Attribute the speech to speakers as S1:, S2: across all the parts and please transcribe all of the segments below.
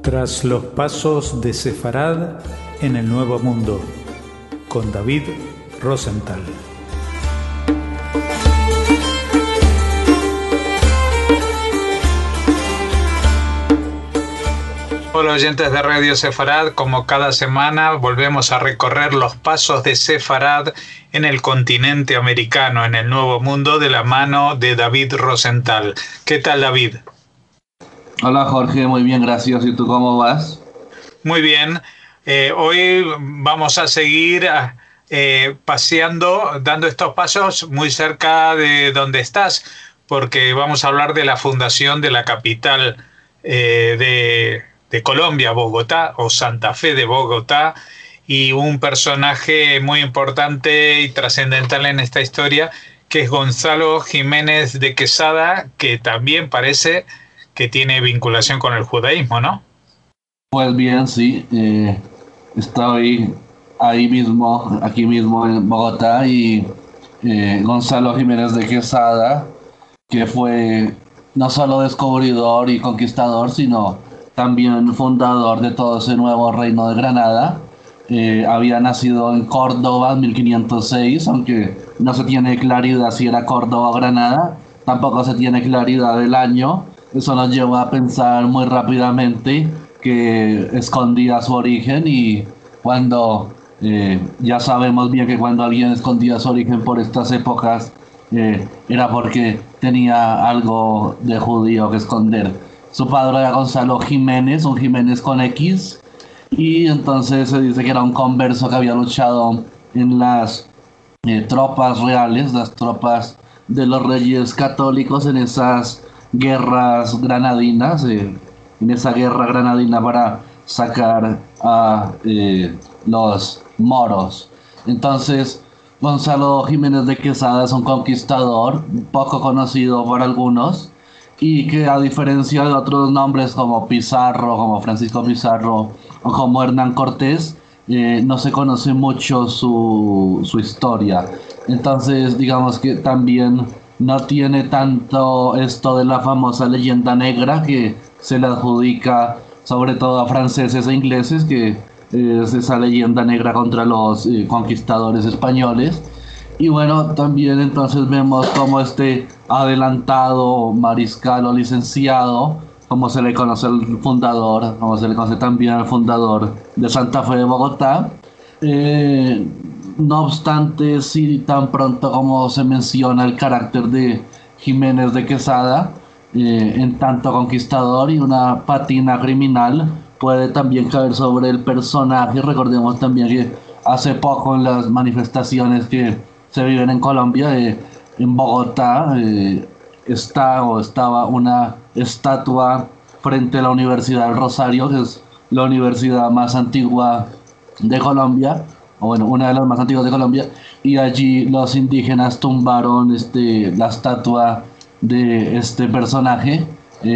S1: Tras los pasos de Sefarad en el Nuevo Mundo, con David Rosenthal.
S2: Hola oyentes de Radio Sefarad, como cada semana volvemos a recorrer los pasos de Sefarad en el continente americano, en el Nuevo Mundo, de la mano de David Rosenthal. ¿Qué tal, David?
S3: Hola Jorge, muy bien, gracias. ¿Y tú cómo vas?
S2: Muy bien. Hoy vamos a seguir paseando, dando estos pasos muy cerca de donde estás, porque vamos a hablar de la fundación de la capital de Colombia, Bogotá, o Santa Fe de Bogotá, y un personaje muy importante y trascendental en esta historia, que es Gonzalo Jiménez de Quesada, que también parece que tiene vinculación con el judaísmo, ¿no?
S3: Pues bien, sí. Estoy ahí mismo, aquí mismo en Bogotá, y Gonzalo Jiménez de Quesada, que fue no solo descubridor y conquistador, sino también fundador de todo ese nuevo reino de Granada. Había nacido en Córdoba en 1506, aunque no se tiene claridad si era Córdoba o Granada, tampoco se tiene claridad del año. Eso nos lleva a pensar muy rápidamente que escondía su origen, y cuando ya sabemos bien que cuando alguien escondía su origen por estas épocas, era porque tenía algo de judío que esconder. Su padre era Gonzalo Jiménez, un Jiménez con X, y entonces se dice que era un converso que había luchado en las tropas reales, las tropas de los reyes católicos, en esas guerras granadinas, en esa guerra granadina para sacar a los moros. Entonces, Gonzalo Jiménez de Quesada es un conquistador poco conocido por algunos, y que, a diferencia de otros nombres como Pizarro, como Francisco Pizarro o como Hernán Cortés, no se conoce mucho su historia. Entonces, digamos que también no tiene tanto esto de la famosa leyenda negra que se le adjudica sobre todo a franceses e ingleses, que es esa leyenda negra contra los conquistadores españoles. Y bueno, también entonces vemos como este adelantado mariscal o licenciado, como se le conoce al fundador, como se le conoce también al fundador de Santa Fe de Bogotá. No obstante, sí, tan pronto como se menciona el carácter de Jiménez de Quesada, en tanto conquistador y una patina criminal, puede también caer sobre el personaje. Recordemos también que hace poco, en las manifestaciones que se viven en Colombia, en Bogotá, estaba una estatua frente a la Universidad del Rosario, que es la universidad más antigua de Colombia, o bueno, una de las más antiguas de Colombia, y allí los indígenas tumbaron la estatua de este personaje,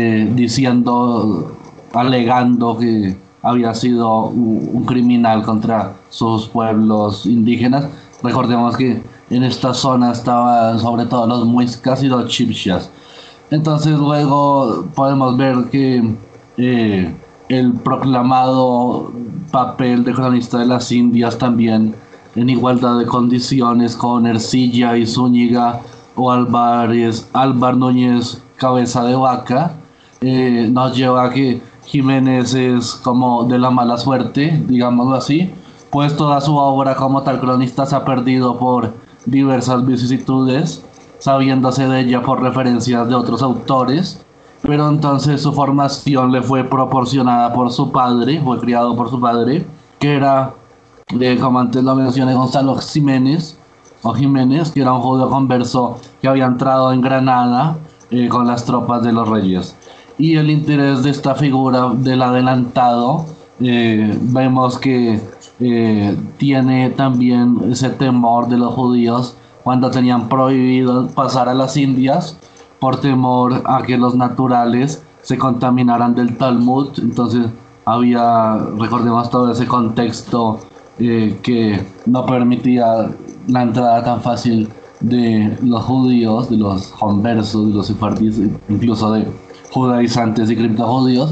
S3: alegando que había sido un criminal contra sus pueblos indígenas. Recordemos que en esta zona estaban sobre todo los muiscas y los chibchas. Entonces luego podemos ver que el proclamado papel de cronista de las Indias, también en igualdad de condiciones con Ercilla y Zúñiga o Álvar Núñez Cabeza de Vaca, nos lleva a que Jiménez es como de la mala suerte, digámoslo así, pues toda su obra como tal cronista se ha perdido por diversas vicisitudes, sabiéndose de ella por referencias de otros autores. Pero entonces su formación le fue proporcionada por su padre, fue criado por su padre, que era, como antes lo mencioné, Gonzalo Jiménez, que era un judío converso que había entrado en Granada con las tropas de los reyes. Y el interés de esta figura del adelantado, vemos que tiene también ese temor de los judíos cuando tenían prohibido pasar a las Indias, por temor a que los naturales se contaminaran del Talmud. Entonces recordemos todo ese contexto que no permitía la entrada tan fácil de los judíos, de los conversos, de los sefardíes, incluso de judaizantes y criptojudíos.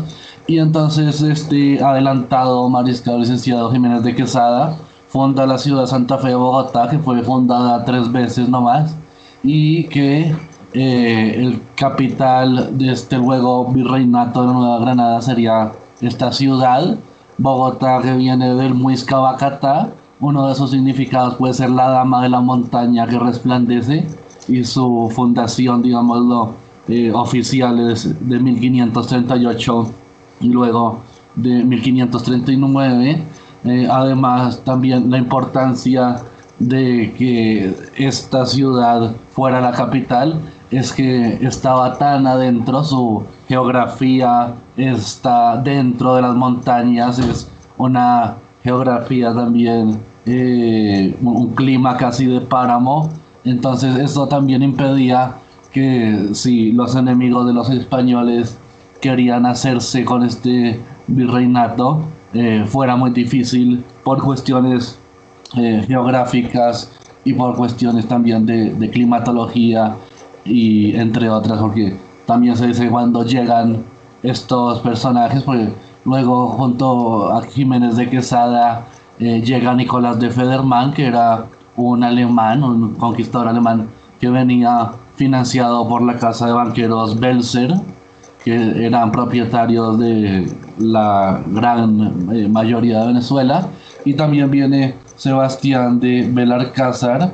S3: Y entonces este adelantado mariscal licenciado Jiménez de Quesada funda la ciudad de Santa Fe de Bogotá, que fue fundada 3 veces nomás, y que el capital de este luego virreinato de la Nueva Granada sería esta ciudad, Bogotá, que viene del Muisca Bacatá. Uno de sus significados puede ser la dama de la montaña que resplandece, y su fundación, digámoslo, oficial es de 1538 y luego de 1539. Además, también la importancia de que esta ciudad fuera la capital es que estaba tan adentro, su geografía está dentro de las montañas, es una geografía también, un clima casi de páramo. Entonces esto también impedía que si los enemigos de los españoles querían hacerse con este virreinato, fuera muy difícil por cuestiones geográficas y por cuestiones también de climatología y entre otras, porque también se dice cuando llegan estos personajes, porque luego junto a Jiménez de Quesada llega Nicolás de Federman, que era un alemán, un conquistador alemán que venía financiado por la casa de banqueros Belzer, que eran propietarios de la gran mayoría de Venezuela. Y también viene Sebastián de Belalcázar,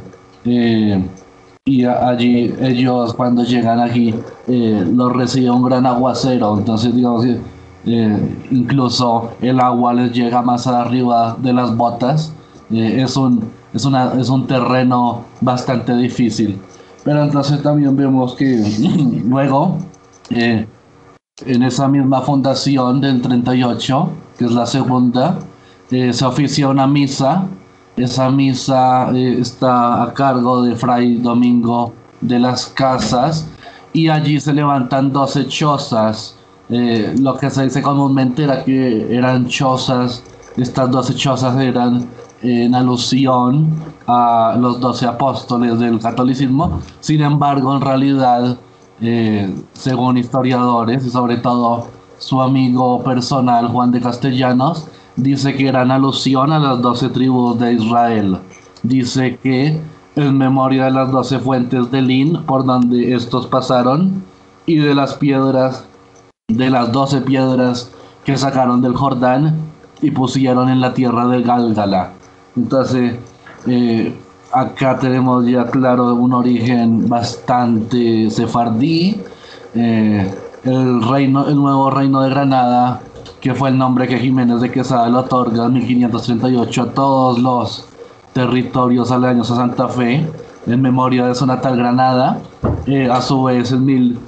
S3: y allí ellos cuando llegan aquí los recibe un gran aguacero. Entonces digamos que incluso el agua les llega más arriba de las botas. Es un terreno bastante difícil. Pero entonces también vemos que luego en esa misma fundación del 38, que es la segunda, se oficia una misa. Esa misa está a cargo de Fray Domingo de las Casas, y allí se levantan 12 chozas. Lo que se dice comúnmente era que eran chozas, estas 12 chozas eran en alusión a los 12 apóstoles del catolicismo. Sin embargo, en realidad, según historiadores y sobre todo su amigo personal Juan de Castellanos, dice que eran alusión a las 12 tribus de Israel. Dice que en memoria de las 12 fuentes de Lin por donde estos pasaron, y de las piedras, de las 12 piedras que sacaron del Jordán y pusieron en la tierra de Gálgala. Entonces, acá tenemos ya claro un origen bastante sefardí. El nuevo reino de Granada, que fue el nombre que Jiménez de Quesada le otorga en 1538 a todos los territorios aledaños a Santa Fe, en memoria de su natal Granada. A su vez, en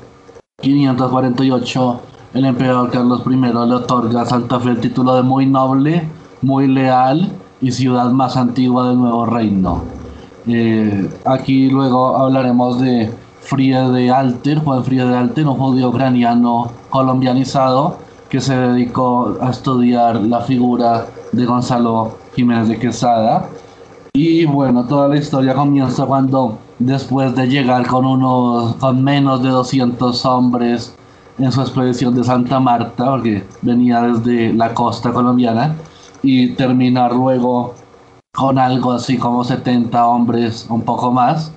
S3: 1548, el emperador Carlos I le otorga a Santa Fe el título de muy noble, muy leal y ciudad más antigua del nuevo reino. Aquí luego hablaremos de Friede Alter, Juan Friede Alter, un judío ucraniano colombianizado que se dedicó a estudiar la figura de Gonzalo Jiménez de Quesada. Y bueno, toda la historia comienza cuando, después de llegar con menos de 200 hombres en su expedición de Santa Marta, porque venía desde la costa colombiana, y terminar luego con algo así como 70 hombres, un poco más,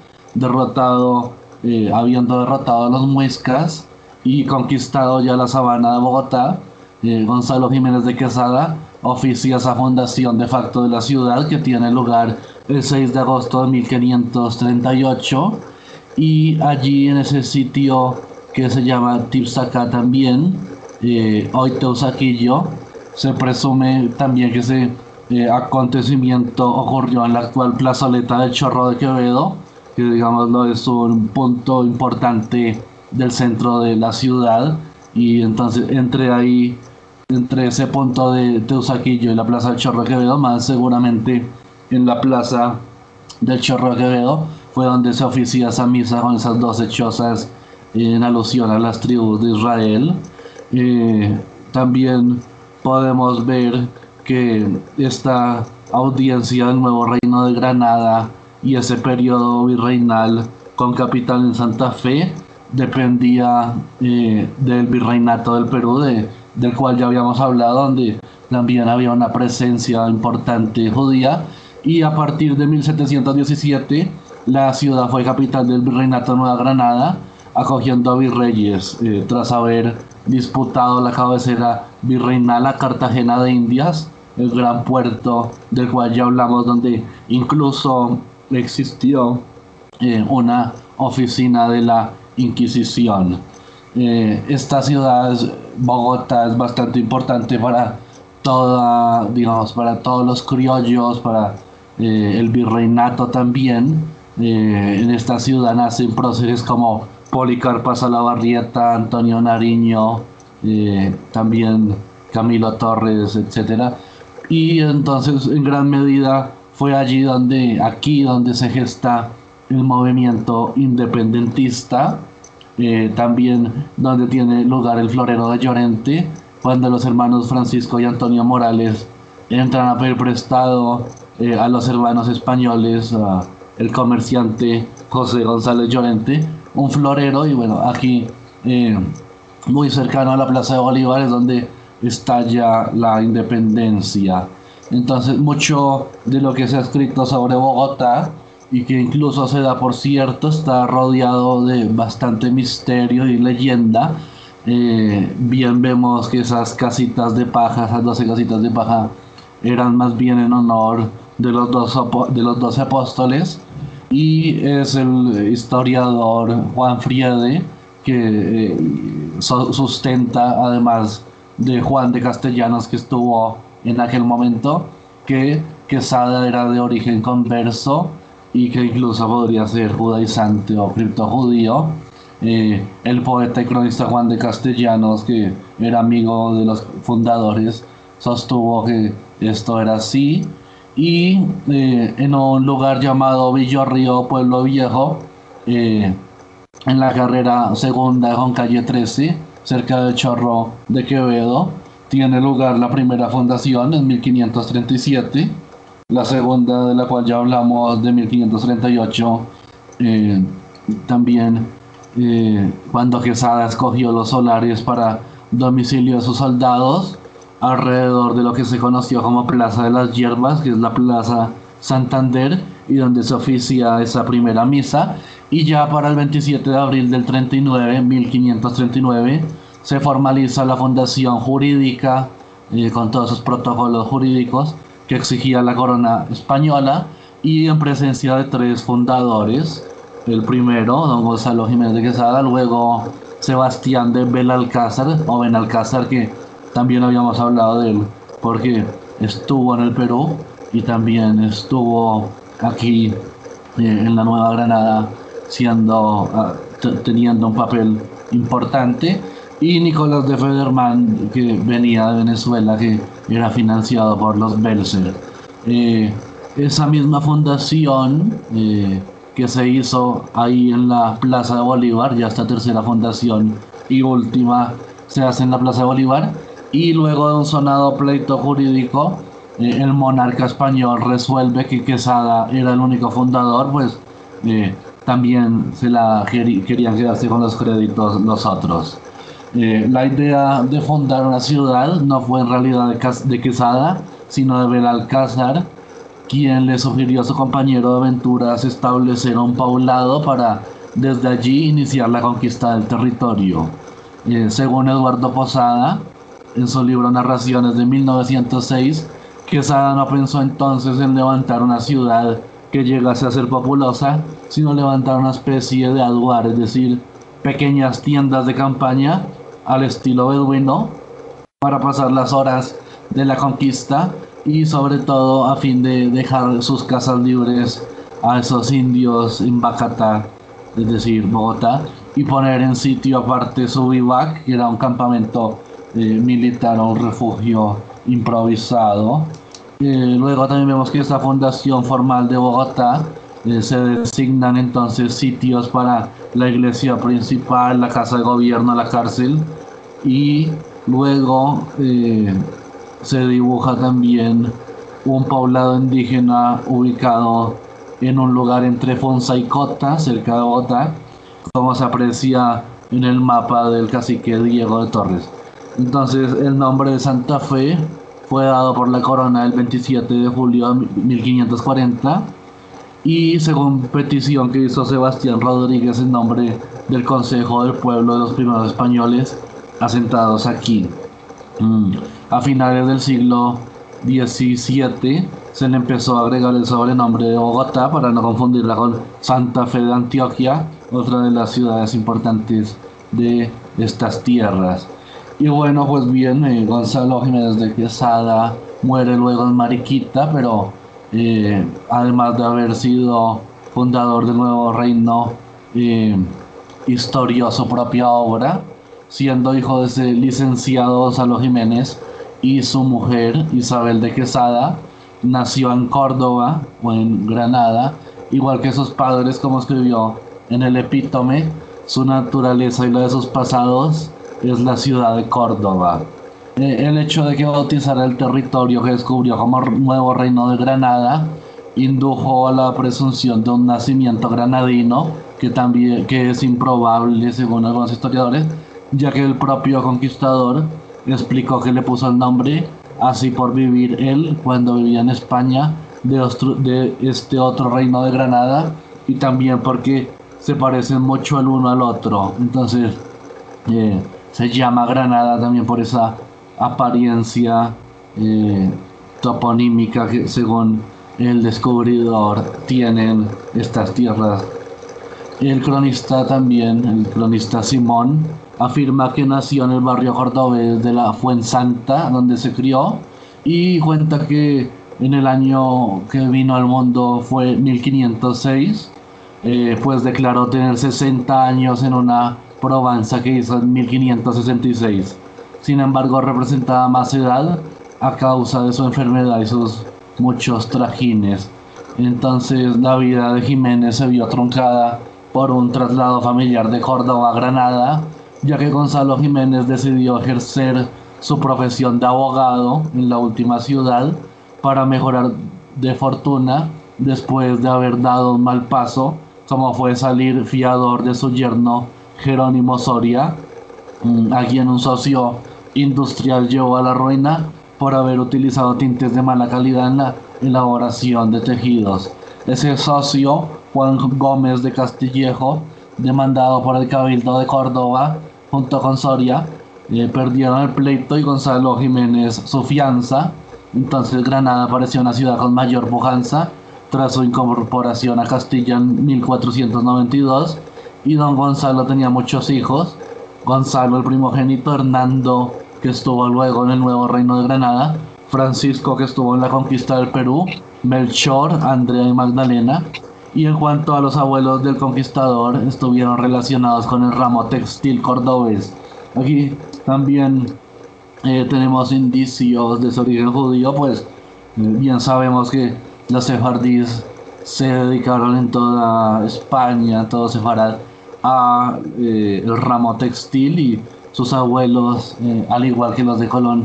S3: habiendo derrotado a los muiscas y conquistado ya la sabana de Bogotá. Gonzalo Jiménez de Quesada oficia esa fundación de facto de la ciudad, que tiene lugar el 6 de agosto de 1538, y allí en ese sitio que se llama Tipsacá también, hoy Teusaquillo, se presume también que ese acontecimiento ocurrió en la actual plazoleta del Chorro de Quevedo, que digámoslo es un punto importante del centro de la ciudad. Y entonces entre ese punto de Teusaquillo y la plaza del Chorro de Quevedo, más seguramente en la plaza del Chorro de Quevedo, fue donde se oficia esa misa con esas 12 chozas en alusión a las tribus de Israel. También podemos ver que esta audiencia del nuevo reino de Granada y ese periodo virreinal con capital en Santa Fe dependía del virreinato del Perú, de del cual ya habíamos hablado, donde también había una presencia importante judía, y a partir de 1717 la ciudad fue capital del Virreinato de Nueva Granada, acogiendo a virreyes, tras haber disputado la cabecera virreinal a Cartagena de Indias, el gran puerto del cual ya hablamos, donde incluso existió una oficina de la Inquisición. Esta ciudad, Bogotá, es bastante importante para para todos los criollos, para el virreinato también. En esta ciudad nacen próceres como Policarpa Salabarrieta, Antonio Nariño, también Camilo Torres, etcétera. Y entonces en gran medida fue aquí donde se gesta el movimiento independentista, también donde tiene lugar el florero de Llorente, cuando los hermanos Francisco y Antonio Morales entran a pedir prestado a los hermanos españoles, el comerciante José González Llorente, un florero. Y bueno, aquí muy cercano a la Plaza de Bolívar es donde estalla la independencia. Entonces mucho de lo que se ha escrito sobre Bogotá, y que incluso se da por cierto, está rodeado de bastante misterio y leyenda. Bien vemos que esas casitas de paja, esas 12 casitas de paja, eran más bien en honor de los 12 apóstoles, y es el historiador Juan Friede que sustenta, además de Juan de Castellanos, que estuvo en aquel momento, que Quesada era de origen converso y que incluso podría ser judaizante o criptojudío. El poeta y cronista Juan de Castellanos, que era amigo de los fundadores, sostuvo que esto era así. Y en un lugar llamado Villorrío, Pueblo Viejo, en la carrera segunda con calle 13, cerca de Chorro de Quevedo, tiene lugar la primera fundación en 1537, la segunda, de la cual ya hablamos, de 1538, también cuando Quesada escogió los solares para domicilio de sus soldados, alrededor de lo que se conoció como Plaza de las Hierbas, que es la Plaza Santander, y donde se oficia esa primera misa. Y ya para el 27 de abril del 1539, se formaliza la fundación jurídica, con todos sus protocolos jurídicos que exigía la corona española, y en presencia de 3 fundadores. El primero, don Gonzalo Jiménez de Quesada, luego Sebastián de Benalcázar, que también habíamos hablado de él porque estuvo en el Perú y también estuvo aquí en la Nueva Granada, teniendo un papel importante. Y Nicolás de Federman, que venía de Venezuela, que era financiado por los Belser. Esa misma fundación que se hizo ahí en la Plaza de Bolívar, ya esta tercera fundación y última se hace en la Plaza de Bolívar, y luego de un sonado pleito jurídico, el monarca español resuelve que Quesada era el único fundador, pues también querían quedarse con los créditos los otros. La idea de fundar una ciudad no fue en realidad de Quesada, sino de Benalcázar, quien le sugirió a su compañero de aventuras establecer un poblado para desde allí iniciar la conquista del territorio. Según Eduardo Posada, en su libro Narraciones de 1906, Quesada no pensó entonces en levantar una ciudad que llegase a ser populosa, sino levantar una especie de aduar, es decir, pequeñas tiendas de campaña al estilo beduino, para pasar las horas de la conquista, y sobre todo a fin de dejar sus casas libres a esos indios en Bacatá, es decir, Bogotá, y poner en sitio aparte su vivac, que era un campamento militar o un refugio improvisado. Luego también vemos que esta fundación formal de Bogotá se designan entonces sitios para la iglesia principal, la casa de gobierno, la cárcel, y luego se dibuja también un poblado indígena ubicado en un lugar entre Fonsa y Cota, cerca de Bogotá, como se aprecia en el mapa del cacique Diego de Torres. Entonces el nombre de Santa Fe fue dado por la corona el 27 de julio de 1540 y según petición que hizo Sebastián Rodríguez en nombre del Consejo del Pueblo de los primeros españoles asentados aquí. A finales del siglo XVII se le empezó a agregar el sobrenombre de Bogotá para no confundirla con Santa Fe de Antioquia, otra de las ciudades importantes de estas tierras. Y bueno, pues bien, Gonzalo Jiménez de Quesada muere luego en Mariquita, pero además de haber sido fundador del nuevo reino, historió su propia obra, siendo hijo de ese licenciado Gonzalo Jiménez, y su mujer Isabel de Quesada nació en Córdoba o en Granada, igual que sus padres, como escribió en el Epítome, su naturaleza y la de sus pasados es la ciudad de Córdoba. El hecho de que bautizara el territorio que descubrió como nuevo reino de Granada indujo a la presunción de un nacimiento granadino que es improbable según algunos historiadores, ya que el propio conquistador explicó que le puso el nombre así por vivir él cuando vivía en España de este otro reino de Granada, y también porque se parecen mucho el uno al otro. Entonces se llama Granada también por esa apariencia toponímica que según el descubridor tienen estas tierras. El cronista Simón, afirma que nació en el barrio cordobés de la Fuensanta, donde se crió, y cuenta que en el año que vino al mundo fue 1506, pues declaró tener 60 años en una probanza que hizo en 1566. Sin embargo, representaba más edad a causa de su enfermedad y sus muchos trajines. Entonces la vida de Jiménez se vio truncada por un traslado familiar de Córdoba a Granada, ya que Gonzalo Jiménez decidió ejercer su profesión de abogado en la última ciudad para mejorar de fortuna después de haber dado un mal paso, como fue salir fiador de su yerno Jerónimo Soria, a quien un socio industrial llevó a la ruina por haber utilizado tintes de mala calidad en la elaboración de tejidos. Ese socio, Juan Gómez de Castillejo, demandado por el Cabildo de Córdoba junto con Soria, perdieron el pleito y Gonzalo Jiménez su fianza. Entonces Granada pareció una ciudad con mayor pujanza tras su incorporación a Castilla en 1492, y don Gonzalo tenía muchos hijos: Gonzalo el primogénito, Hernando, que estuvo luego en el nuevo reino de Granada, Francisco, que estuvo en la conquista del Perú, Melchor, Andrea y Magdalena. Y en cuanto a los abuelos del conquistador, estuvieron relacionados con el ramo textil cordobés. Aquí también tenemos indicios de su origen judío, pues bien sabemos que los sefardíes se dedicaron en toda España, todo Sefarad, a el ramo textil, y sus abuelos, al igual que los de Colón,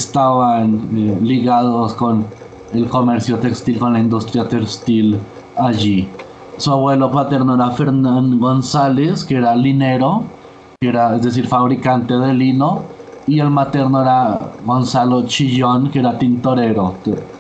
S3: estaban ligados con el comercio textil, con la industria textil allí. Su abuelo paterno era Fernán González, que era linero, es decir, fabricante de lino, y el materno era Gonzalo Chillón, que era tintorero.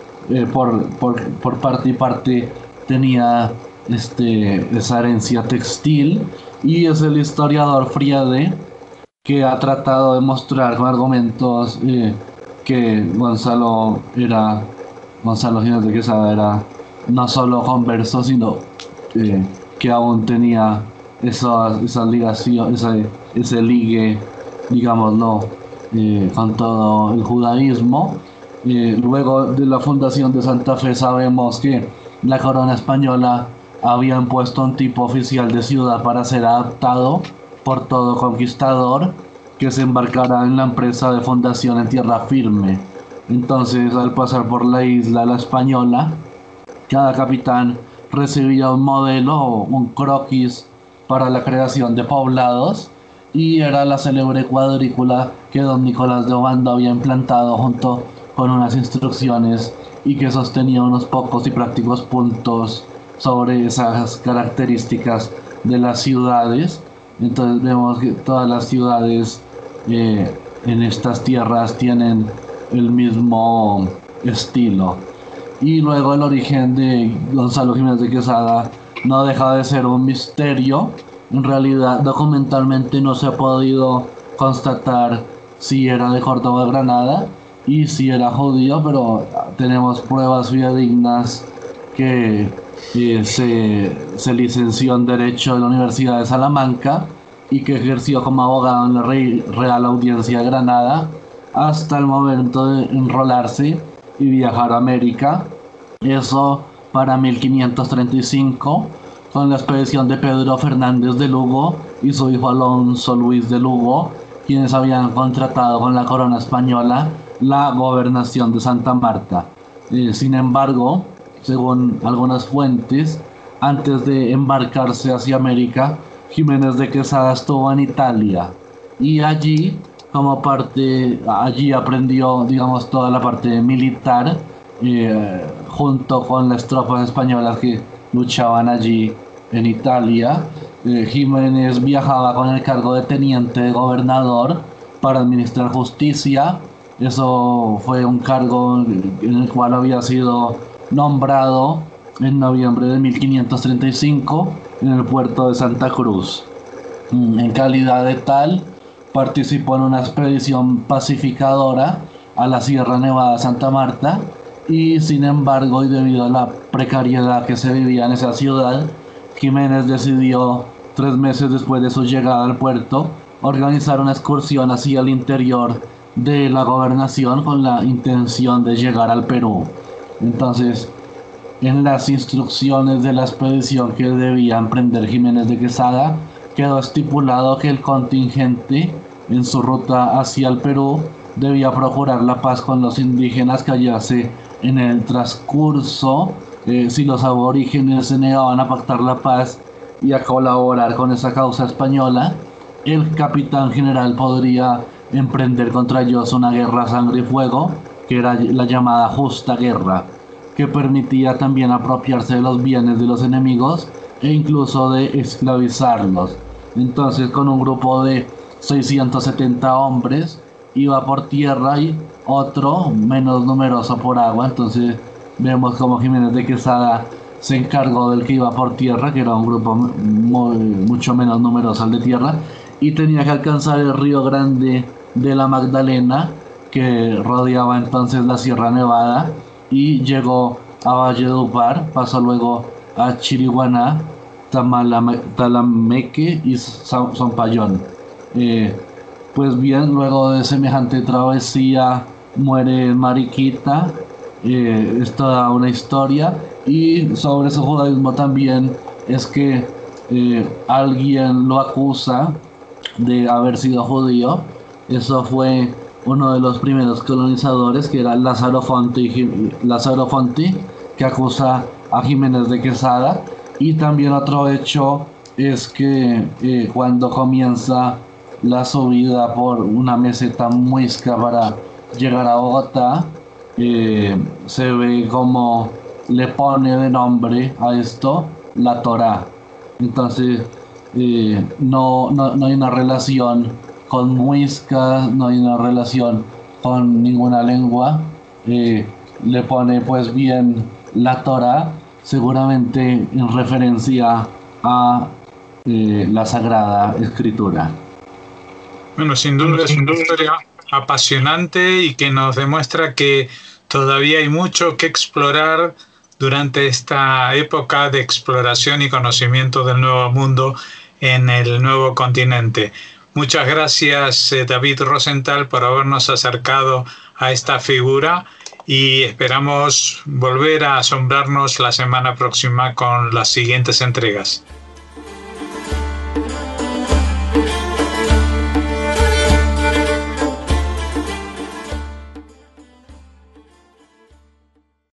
S3: Por parte y parte tenía esa herencia textil, y es el historiador Friede que ha tratado de mostrar con argumentos que Gonzalo Jiménez de Quesada era no solo converso, sino que aún tenía esa ligación, ese ligue, digámoslo, con todo el judaísmo. Luego de la fundación de Santa Fe sabemos que la corona española había impuesto un tipo oficial de ciudad para ser adaptado por todo conquistador que se embarcara en la empresa de fundación en tierra firme. Entonces, al pasar por la isla La Española, cada capitán recibía un modelo o un croquis para la creación de poblados, y era la célebre cuadrícula que don Nicolás de Obando había implantado junto con unas instrucciones, y que sostenía unos pocos y prácticos puntos sobre esas características de las ciudades. Entonces vemos que todas las ciudades en estas tierras tienen el mismo estilo. Y luego el origen de Gonzalo Jiménez de Quesada no deja de ser un misterio. En realidad, documentalmente no se ha podido constatar si era de Córdoba o Granada y si era judío, pero tenemos pruebas fidedignas que se licenció en Derecho en la Universidad de Salamanca y que ejerció como abogado en la Real Audiencia de Granada hasta el momento de enrolarse y viajar a América. Eso para 1535, con la expedición de Pedro Fernández de Lugo y su hijo Alonso Luis de Lugo, quienes habían contratado con la corona española la gobernación de Santa Marta. Sin embargo, según algunas fuentes, antes de embarcarse hacia América, Jiménez de Quesada estuvo en Italia y allí aprendió, digamos, toda la parte militar junto con las tropas españolas que luchaban allí en Italia. Jiménez viajaba con el cargo de teniente de gobernador para administrar justicia. Eso fue un cargo en el cual había sido nombrado en noviembre de 1535 en el puerto de Santa Cruz. En calidad de tal, participó en una expedición pacificadora a la Sierra Nevada de Santa Marta y, sin embargo, y debido a la precariedad que se vivía en esa ciudad, Jiménez decidió, 3 meses después de su llegada al puerto, organizar una excursión hacia el interior de la gobernación con la intención de llegar al Perú. Entonces, en las instrucciones de la expedición que debía emprender Jiménez de Quesada, quedó estipulado que el contingente en su ruta hacia el Perú debía procurar la paz con los indígenas que hallase en el transcurso. Si los aborígenes se negaban a pactar la paz y a colaborar con esa causa española, el capitán general podría emprender contra ellos una guerra a sangre y fuego, que era la llamada justa guerra, que permitía también apropiarse de los bienes de los enemigos e incluso de esclavizarlos. Entonces, con un grupo de 670 hombres, iba por tierra y otro menos numeroso por agua. Entonces vemos como Jiménez de Quesada se encargó del que iba por tierra, que era un grupo mucho menos numeroso al de tierra, y tenía que alcanzar el río Grande de la Magdalena, que rodeaba entonces la Sierra Nevada, y llegó a Valledupar, pasó luego a Chiriguaná, Talameque y Zompayón. Pues bien, luego de semejante travesía muere Mariquita. Es toda una historia, y sobre su judaísmo también es que alguien lo acusa de haber sido judío. Eso fue uno de los primeros colonizadores, que era Lázaro Fonti, que acusa a Jiménez de Quesada. Y también otro hecho es que cuando comienza la subida por una meseta muisca para llegar a Bogotá, se ve como le pone de nombre a esto la Torá. Entonces no hay una relación con muiscas, no hay una relación con ninguna lengua. Le pone pues bien la Torá, seguramente en referencia a la Sagrada Escritura.
S2: Bueno, sin duda es una historia apasionante y que nos demuestra que todavía hay mucho que explorar durante esta época de exploración y conocimiento del Nuevo Mundo en el nuevo continente. Muchas gracias, David Rosenthal, por habernos acercado a esta figura, y esperamos volver a asombrarnos la semana próxima con las siguientes entregas.